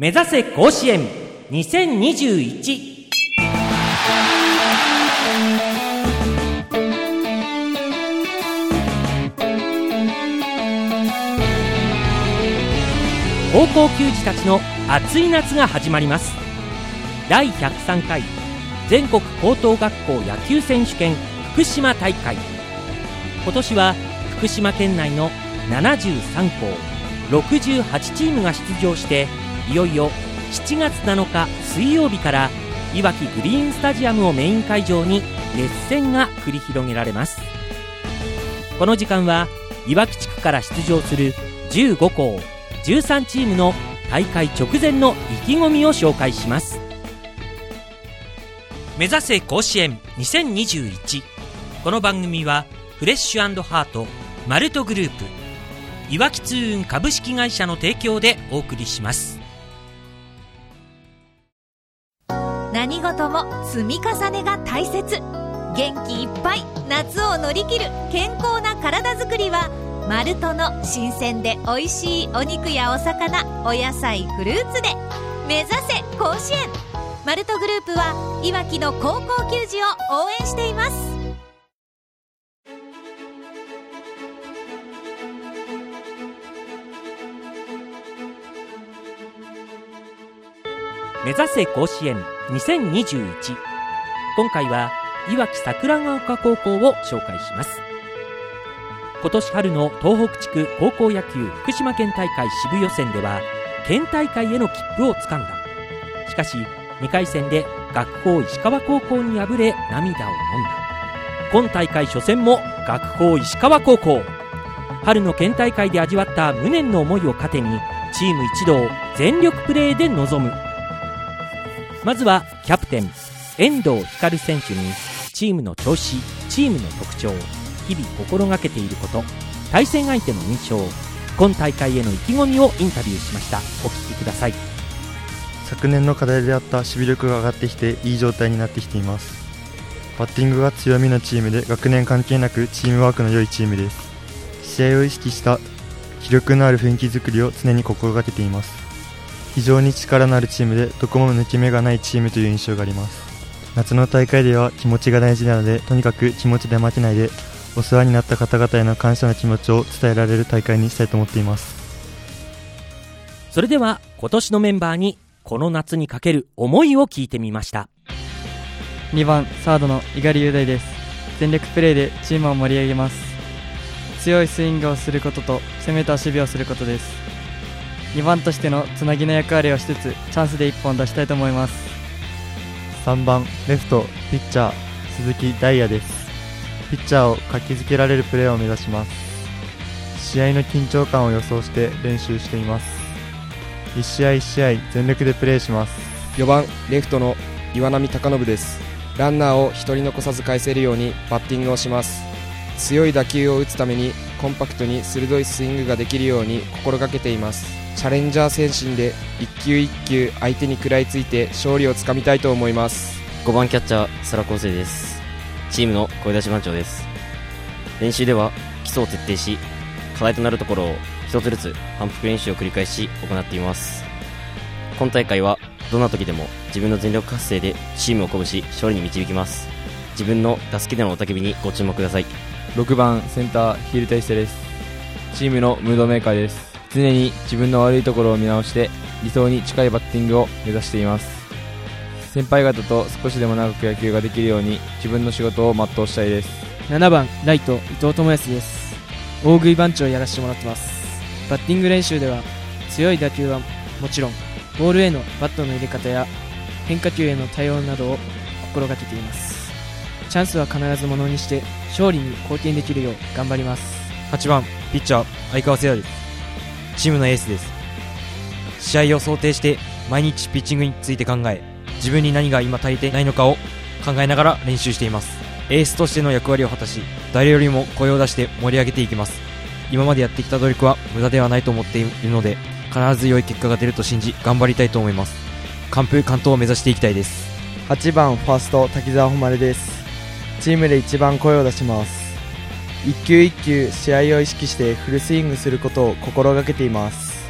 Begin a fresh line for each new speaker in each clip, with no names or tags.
目指せ甲子園2021。高校球児たちの熱い夏が始まります。第103回全国高等学校野球選手権福島大会。今年は福島県内の73校68チームが出場して、いよいよ7月7日水曜日からいわきグリーンスタジアムをメイン会場に熱戦が繰り広げられます。この時間はいわき地区から出場する15校13チームの大会直前の意気込みを紹介します。目指せ甲子園2021。この番組はフレッシュ&ハート、マルトグループ、いわき通運株式会社の提供でお送りします。
何事も積み重ねが大切。元気いっぱい夏を乗り切る健康な体づくりはマルトの新鮮でおいしいお肉やお魚、お野菜、フルーツで目指せ甲子園。マルトグループはいわきの高校球児を応援しています。
目指せ甲子園2021。今回はいわき桜ヶ丘高校を紹介します。今年春の東北地区高校野球福島県大会支部予選では県大会への切符をつかんだ。しかし2回戦で学法石川高校に敗れ涙を飲んだ。今大会初戦も学法石川高校。春の県大会で味わった無念の思いを糧にチーム一同全力プレーで臨む。まずはキャプテン遠藤光選手にチームの調子、チームの特徴、日々心がけていること、対戦相手の印象、今大会への意気込みをインタビューしました。お聞きください。
昨年の課題であった守備力が上がってきていい状態になってきています。バッティングが強みのチームで学年関係なくチームワークの良いチームです。試合を意識した気力のある雰囲気作りを常に心がけています。非常に力のあるチームでどこも抜け目がないチームという印象があります。夏の大会では気持ちが大事なので、とにかく気持ちで負けないでお世話になった方々への感謝の気持ちを伝えられる大会にしたいと思っています。
それでは今年のメンバーにこの夏にかける思いを聞いてみました。
2番サードの猪狩雄大です。全力プレーでチームを盛り上げます。強いスイングをすることと攻めた守備をすることです。2番としてのつなぎの役割をしつつチャンスで1本出したいと思います。
3番レフトピッチャー鈴木大也です。ピッチャーを活気づけられるプレーを目指します。試合の緊張感を予想して練習しています。1試合1試合全力でプレーします。
4番レフトの岩波貴信です。ランナーを1人残さず返せるようにバッティングをします。強い打球を打つためにコンパクトに鋭いスイングができるように心がけています。チャレンジャー精神で一球一球相手に食らいついて勝利をつかみたいと思います。
5番キャッチャー世良康生です。チームの声出し番長です。練習では基礎を徹底し、課題となるところを一つずつ反復練習を繰り返し行っています。今大会はどんな時でも自分の全力発声でチームを鼓舞し勝利に導きます。自分の助けでの雄たけびにご注目ください。
6番センターヒル大勢です。チームのムードメーカーです。常に自分の悪いところを見直して理想に近いバッティングを目指しています。先輩方と少しでも長く野球ができるように自分の仕事を全うしたいです。
7番ライト伊藤智康です。大食い番長をやらせてもらってます。バッティング練習では強い打球はもちろんボールへのバットの入れ方や変化球への対応などを心がけています。チャンスは必ずものにして勝利に貢献できるよう頑張ります。
8番ピッチャー相川聖也です。チームのエースです。試合を想定して毎日ピッチングについて考え、自分に何が今足りてないのかを考えながら練習しています。エースとしての役割を果たし、誰よりも声を出して盛り上げていきます。今までやってきた努力は無駄ではないと思っているので、必ず良い結果が出ると信じ頑張りたいと思います。完封完投を目指していきたいです。
8番ファースト滝沢誉です。チームで一番声を出します。一球一球試合を意識してフルスイングすることを心がけています。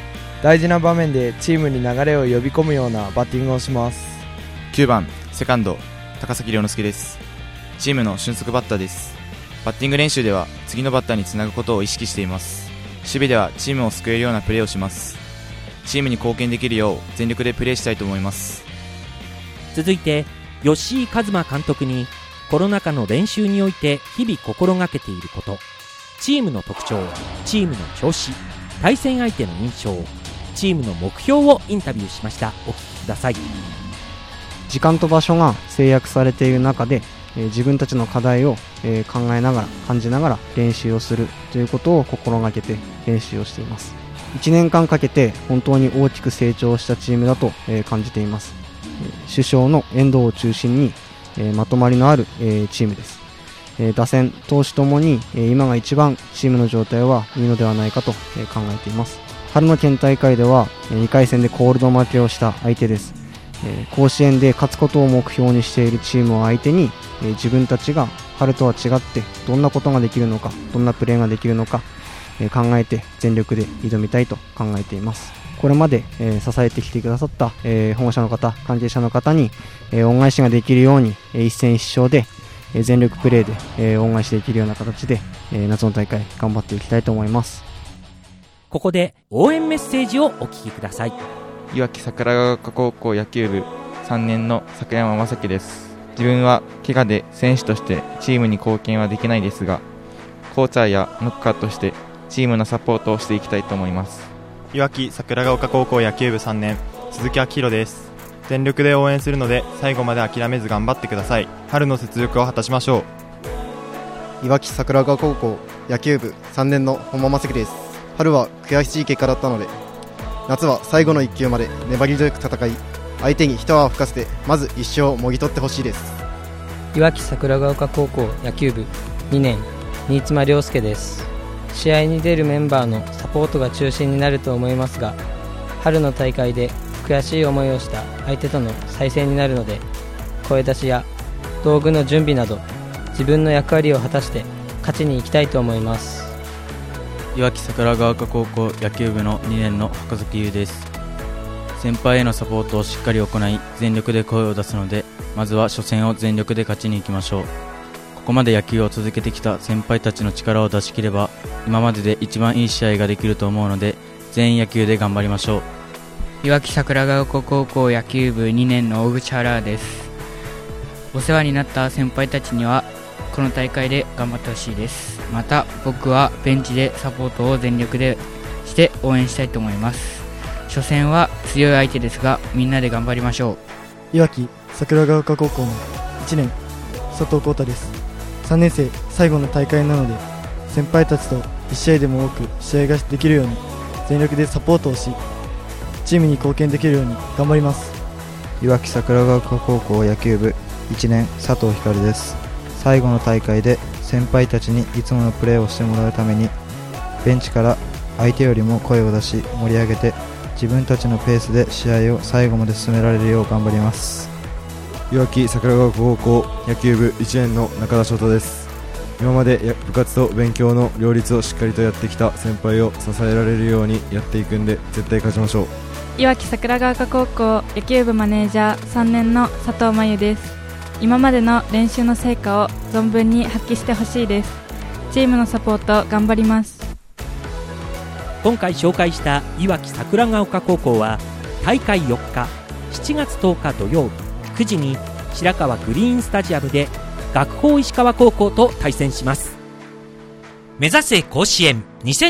大事な場面でチームに流れを呼び込むようなバッティングをします。
9番セカンド高崎亮之介です。チームの俊足バッターです。バッティング練習では次のバッターにつなぐことを意識しています。守備ではチームを救えるようなプレーをします。チームに貢献できるよう全力でプレーしたいと思います。
続いて吉井一馬監督にコロナ禍の練習において日々心がけていること、チームの特徴、チームの調子、対戦相手の印象、チームの目標をインタビューしました。お聞きください。
時間と場所が制約されている中で、自分たちの課題を、考えながら感じながら練習をするということを心がけて練習をしています。1年間かけて本当に大きく成長したチームだと、感じています。主将の遠藤を中心に、まとまりのある、チームです。打線投手ともに、今が一番チームの状態はいいのではないかと、考えています。春の県大会では、2回戦でコールド負けをした相手です。甲子園で勝つことを目標にしているチームを相手に、自分たちが春とは違ってどんなことができるのか、どんなプレーができるのか、考えて全力で挑みたいと考えています。これまで、支えてきてくださった、保護者の方、関係者の方に、恩返しができるように、一戦一勝で、全力プレーで、恩返しできるような形で、夏の大会頑張っていきたいと思います。
ここで応援メッセージをお聞きください。
いわき桜ヶ丘高校野球部3年の坂山正樹です。自分は怪我で選手としてチームに貢献はできないですが、コーチャーやノッカーとしてチームのサポートをしていきたいと思います。
いわき桜ヶ丘高校野球部3年鈴木明宏です。全力で応援するので最後まで諦めず頑張ってください。春の雪辱を果たしましょ
う。いわき桜ヶ高校野球部3年の本間正樹です。春は悔しい結果だったので、夏は最後の1球まで粘り強く戦い、相手に一泡吹かせてまず1勝をもぎ取ってほしいです。
いわき桜ヶ丘高校野球部2年新妻亮介です。試合に出るメンバーのサポートが中心になると思いますが、春の大会で悔しい思いをした相手との再戦になるので、声出しや道具の準備など自分の役割を果たして勝ちに行きたいと思います。
いわき桜ヶ丘高校野球部の2年の箱崎優です。先輩へのサポートをしっかり行い、全力で声を出すので、まずは初戦を全力で勝ちに行きましょう。ここまで野球を続けてきた先輩たちの力を出し切れば、今までで一番いい試合ができると思うので、全員野球で頑張りましょう。
いわき桜ヶ丘高校野球部2年の大口原です。お世話になった先輩たちにはこの大会で頑張ってほしいです。また僕はベンチでサポートを全力でして応援したいと思います。初戦は強い相手ですが、みんなで頑張りましょ
う。いわき桜ヶ丘高校の1年佐藤浩太です。3年生最後の大会なので、先輩たちと1試合でも多く試合ができるように全力でサポートをし、チームに貢献できるように頑張ります。
いわき桜ヶ丘高校野球部1年佐藤光です。最後の大会で先輩たちにいつものプレーをしてもらうために、ベンチから相手よりも声を出し盛り上げて、自分たちのペースで試合を最後まで進められるよう頑張ります。
いわき桜ヶ丘高校野球部1年の中田翔太です。今まで部活と勉強の両立をしっかりとやってきた先輩を支えられるようにやっていくんで、絶対勝ちましょう。
いわき桜ヶ丘高校野球部マネージャー3年の佐藤真由です。今までの練習の成果を存分に発揮してほしいです。チームのサポート頑張ります。
今回紹介したいわき桜ヶ丘高校は大会4日7月10日土曜日9時に白川グリーンスタジアムで学法石川高校と対戦します。目指せ甲子園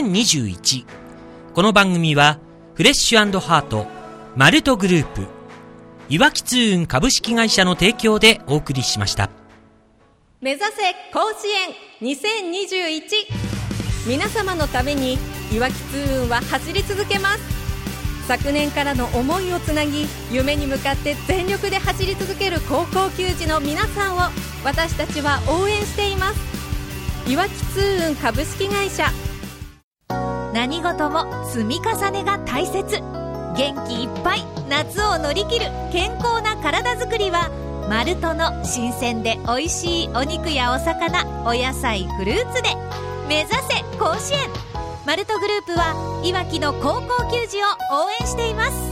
2021。この番組はフレッシュ&ハート、マルトグループ、いわき通運株式会社の提供でお送りしました。
目指せ甲子園2021。皆様のためにいわき通運は走り続けます。昨年からの思いをつなぎ、夢に向かって全力で走り続ける高校球児の皆さんを私たちは応援しています。いわき通運株式会社。
何事も積み重ねが大切。元気いっぱい夏を乗り切る健康な体づくりは、マルトの新鮮でおいしいお肉やお魚、お野菜、フルーツで目指せ甲子園。 マルトグループはいわきの高校球児を応援しています。